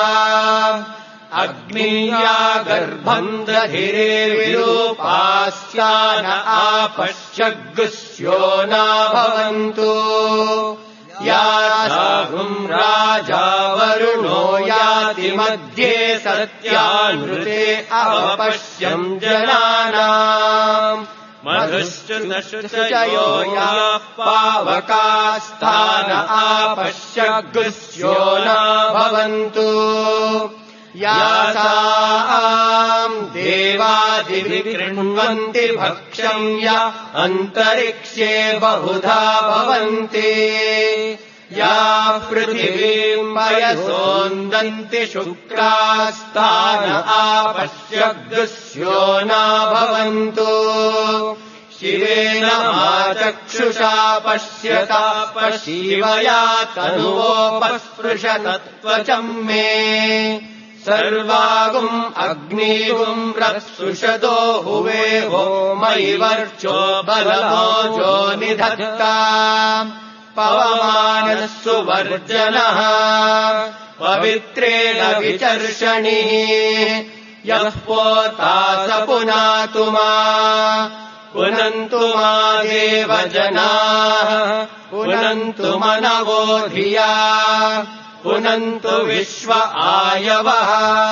अग्नीया गर्भम् दधिरे विरूपास्या न आपश्यगुस्यो न भवन्तु या साहुम् राजा वरुणो याति मध्ये सत्यानृते अवपश्यम् जनानाम् मधुश्चयो याः पावकास्तान आपश्यगुस्यो न भवन्तु यासाम् देवादिभिः भक्ष्यम् या अन्तरिक्षे बहुधा भवन्ति या पृथिवीम् वयसोन्दन्ति शुक्रास्तान आपश्यगुस्यो न भवन्तु शिवेन माचक्षुषा पश्यता पश्यवया तनुवोपस्पृशतत्त्वचम् मे सर्वागुम् अग्निगुम् रत्सुषतो हुवे वो मयि वर्चो बलमोजो निधत्ता पवमानः सुवर्जनः पवित्रेण विचर्षणिः यः पोता स पुनातु मा पुनन्तु मा देवजनाः पुनन्तु मनवो धिया पुनन्तु विश्व आयवः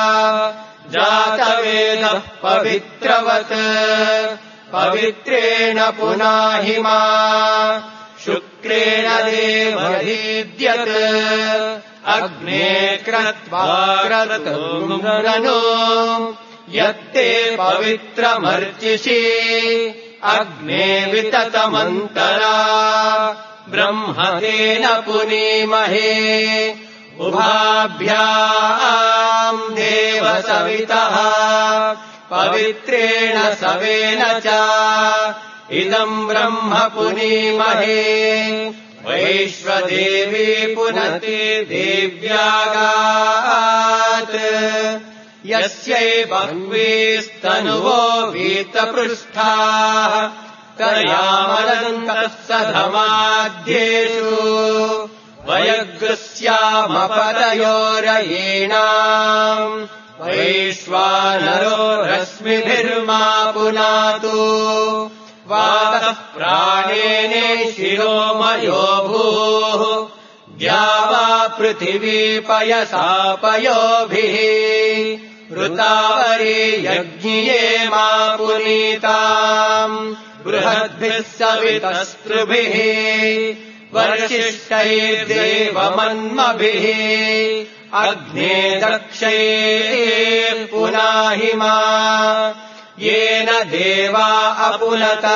जातवेदः पवित्रवत् पवित्रेण पुनाहि मा शुक्रेण देवदीद्यत् अग्ने क्रत्वा क्रतुम् यत्ते पवित्रमर्चिषि अग्ने विततमन्तरा ब्रह्म तेन पुनीमहे उभाभ्याम् देवसवितः पवित्रेण सवेन च इदम् ब्रह्म पुनीमहे वैश्वदेवी पुनते देव्यागात् यस्यै बह्वीस्तनुवो वीतपृष्ठाः तयामदन्तः सधमाद्येषु वयगृस्यामपदयोरयेणाम् वैश्वानरो रश्मिभिर्मा पुनातु वातः प्राणेने शिरोमयो भूः द्यावा पृथिवी पयसा पयोभिः ऋतावरी यज्ञिये मा पुनीताम् बृहद्भिः सवितस्त्रुभिः वर्षिष्ठैर्देवमन्मभिः अग्ने दक्षैः पुनाहि मा येन देवा अपुनता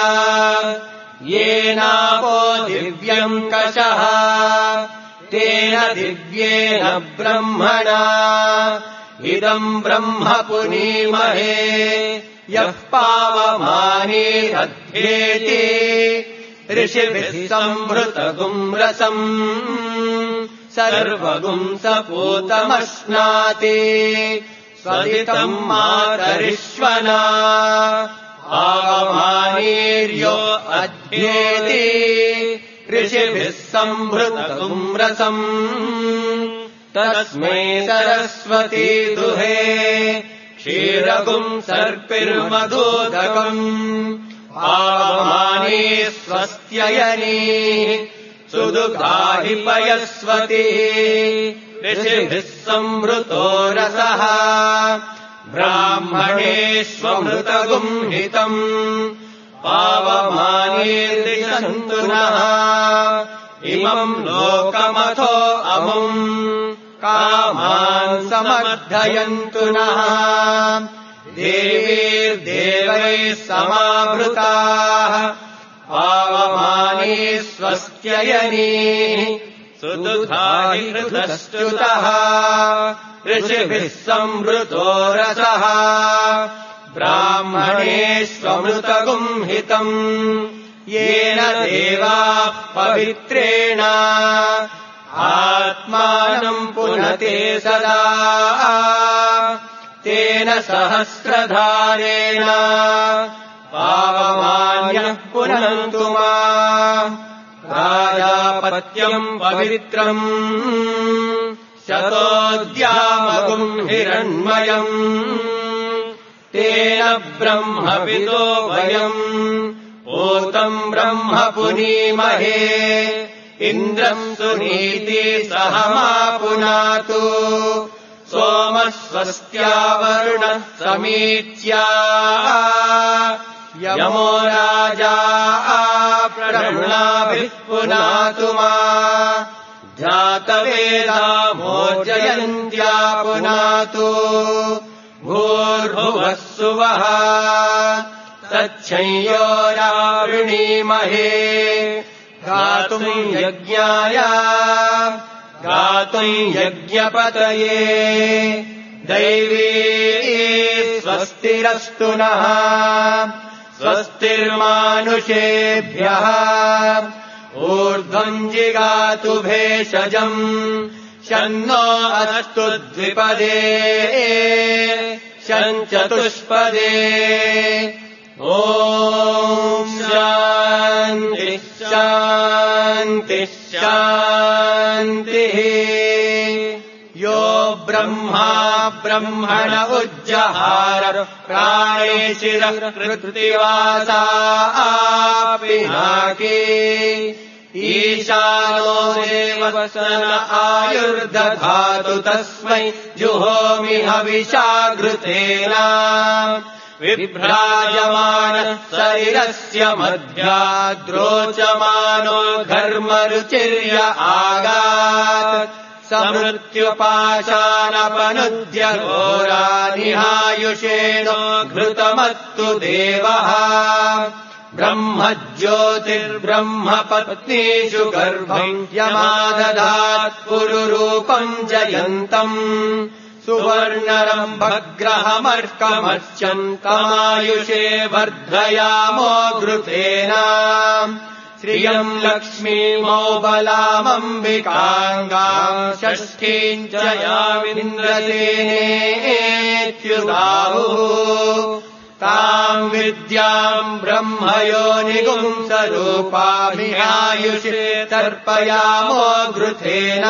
येनापो दिव्यम् कषः तेन दिव्येन ब्रह्मणा इदम् ब्रह्म पुनीमहे यः पावमानीरध्येति ऋषिभिः संहृतगुम् रसम् सर्वगुम् सपूतमश्नाति स्वदितम् मातरिष्वना आवमानीर्यो अध्येति ऋषिभिः संहृतगुम् रसम् तस्मै सरस्वती दुहे क्षीरगुम् सर्पिर्मधूदकम् आवमानी स्वस्त्ययनी सुदुःखाहि पयस्वतिः ऋषिभिः संहृतो रसः ब्राह्मणेष्वमृतगुम् हितम् पावमानीर्दिशन्तु नः इमम् लोकमथो अमुम् कामान् समर्थयन्तु नः देवीर्देवैः समावृताः पावमानी स्वस्त्ययनीः सुदुःखाहि हृतश्च्युतः ऋषिभिः संहृतो रसः ब्राह्मणेष्वमृतगुम् हितम् येन देवाः पवित्रेण आत्मानम् पुनते सदा तेन सहस्रधारेण पावमान्यः पुनन्तु मा प्राजापत्यम् पवित्रम् शतोद्यामगुम् हिरण्मयम् तेन ब्रह्मविदो वयम् पूतम् ब्रह्म पुनीमहे इन्द्रम् सुनीति सह मा पुनातु सोमः स्वस्त्यावरुणः समीच्या यमो राजा प्रणुनाभिः पुनातु मा जातवेदा मोर्जयन्त्या पुनातु भूर्भुवः सुवः तच्छंयोरावृणीमहे गातुम् यज्ञाय गातुम् यज्ञपतये दैवी स्वस्तिरस्तु नः स्वस्तिर्मानुषेभ्यः ऊर्ध्वम् जिगातु भेषजम् शन्नो अस्तु द्विपदे शञ्चतुष्पदे ॐ शान्तिः शान्तिः शान्तिः यो ब्रह्मा ब्रह्मण उज्जहार प्राणेशिरः कृत्तिवासापिनाकी ईशानो देवसन आयुर्दधातु तस्मै जुहोमि हविषा घृतेन विभ्राजमानः शरीरस्य मध्याद्रोचमानो घर्मरुचिर्य आगात् समृत्युपाशानपनुद्य घोरानिहायुषेणो घृतमत्तु देवः ब्रह्मज्योतिर्ब्रह्म पत्नीषु गर्भम् यमादधात् पुरुरूपम् जयन्तम् सुवर्णरम्भग्रहमर्कमर्चन्तमायुषे वर्धयामो घृतेन श्रियम् लक्ष्मीमोबलामम्बिकाङ्गाम् षष्ठीम् च यामिन्द्रसेनेत्युदाहुः ताम् विद्याम् ब्रह्मयोनिगुम् स्वरूपामिहायुषे तर्पयामो घृतेन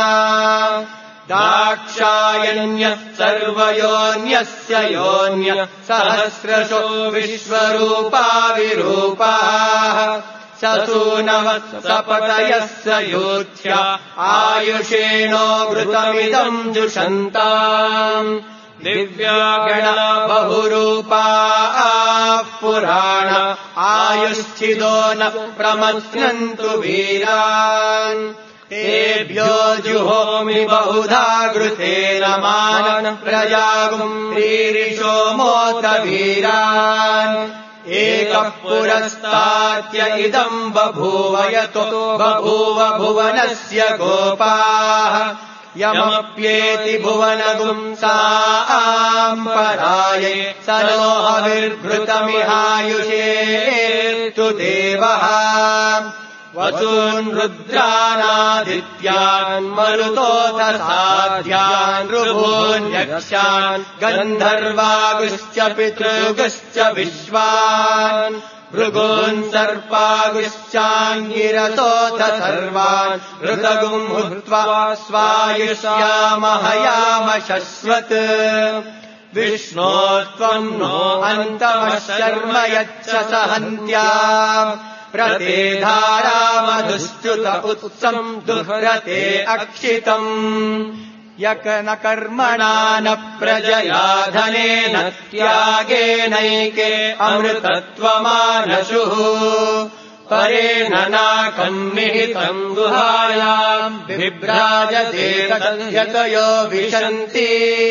दाक्षायण्यः सर्वयोन्यस्य योन्य सहस्रशो विश्वरूपा विरूपाः ससूनवः सपतयः स योत्स्या आयुषेणो घृतमिदम् जुषन्ताम् दिव्यागणा बहुरूपाः पुराण आयुश्चिदो न प्रमथ्नन्तु वीरान् तेभ्यो जुहोमि बहुधा घृतेन मान प्रजागुम् रीरिषो मोत वीरान् एकः पुरस्तात्य इदम् बभूव यतो बभूव भुवनस्य गोपाः यमप्येति भुवनगुंसाम् पराये स नो हविर्घृतमिहायुषे तु देवः वसून् रुद्रानादित्यान् मरुतोऽथ साध्यान् ऋभून् यक्षान् गन्धर्वागुश्च पितृगुश्च विश्वान् भृगून् सर्पागुश्चाङ्गिरसोऽथ सर्वान् ऋतगुम् हुत्वा स्वायुष्यामहयाम शश्वत् विष्णो त्वम् नो अन्तमः शर्म यच्छ सहन्त्या प्रते धारामधुश्च्युत उत्सम् दुह्रते अक्षितम् यक न कर्मणा न प्रजया धनेन त्यागेनैके अमृतत्वमानशुः परेण नाकम् निहितम् गुहायाम् बिभ्राजते यतयो विशन्ति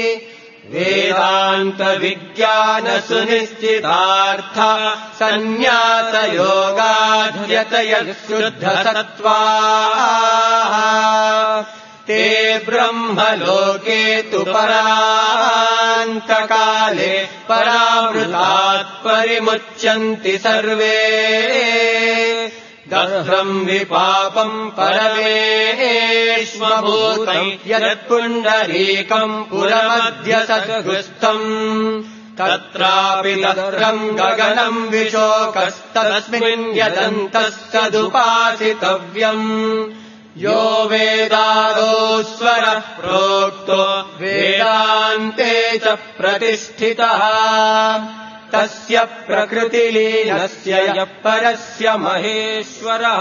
वेदान्तविज्ञानसुनिश्चितार्था सन्न्यासयोगाध्यतयः शुद्धसत्त्वाः ते ब्रह्मलोके तु परान्तकाले परामृतात् परिमुच्यन्ति सर्वे दह्रम् विपापम् परमेष्मभूतम् यत्पुण्डरीकम् पुरमद्य सद्गुस्थम् तत्रापि दह्रम् गगनम् विशोकस्तस्मिन् यदन्तः सदुपासितव्यम् यो वेदादोस्वरः प्रोक्तो वेदान्ते च प्रतिष्ठितः तस्य प्रकृतिलीनस्य यः परस्य महेश्वरः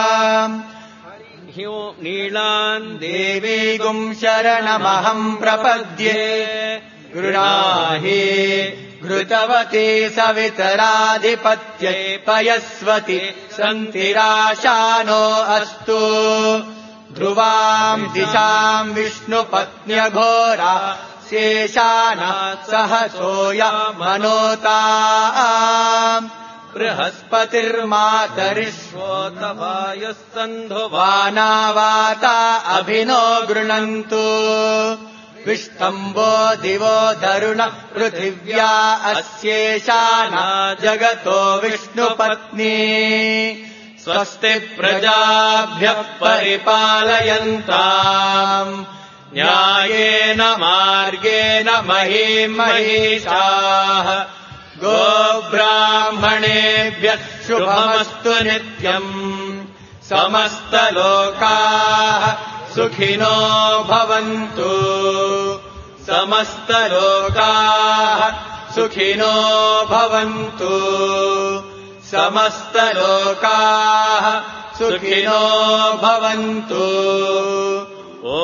ह्यो नीलान् देवीगुम् शरणमहम् प्रपद्ये गृणाहि घृतवती सवितराधिपत्यै पयस्वति सन्तिराशानो अस्तु ध्रुवाम् दिशाम् विष्णुपत्न्यघोरा शेषाना सहसोय मनोताम् बृहस्पतिर्मातरिष्वोतवायुः सन्धुवानावाता अभिनो गृणन्तु विष्टम्बो दिवो दरुण पृथिव्या अस्येशाना जगतो विष्णुपत्नी स्वस्ति प्रजाभ्यः परिपालयन्ताम् न्यायेन मार्गेण महीम् महिषाः गोब्राह्मणेभ्यः शुभमस्तु नित्यम् समस्तलोकाः सुखिनो भवन्तु समस्तलोकाः सुखिनो भवन्तु समस्तलोकाः सुखिनो भवन्तु ॐ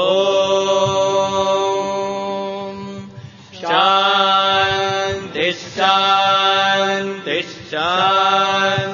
शान्तिः शान्तिः शान्तिः